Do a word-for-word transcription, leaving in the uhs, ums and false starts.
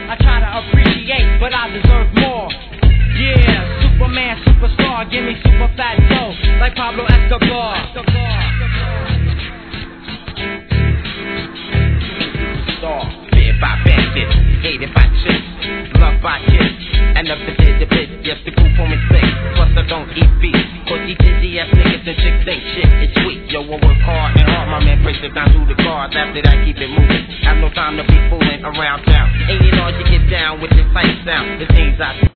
I try to appreciate, but I deserve more. Yeah, Superman, superstar, give me super fat dough, like Pablo Escobar. Star, feared by bandits, hated by chicks, loved by kids, and up the bid, the bid, yes, the group home is sick. Plus I don't eat beef, cause these dizzy ass niggas and chicks think shit is sweet. Yo, I work hard and hard, my man breaks it down through the cards. After that, keep it moving, have no time to be fooling around town. Ain't it hard to get down with this tight sound? The things I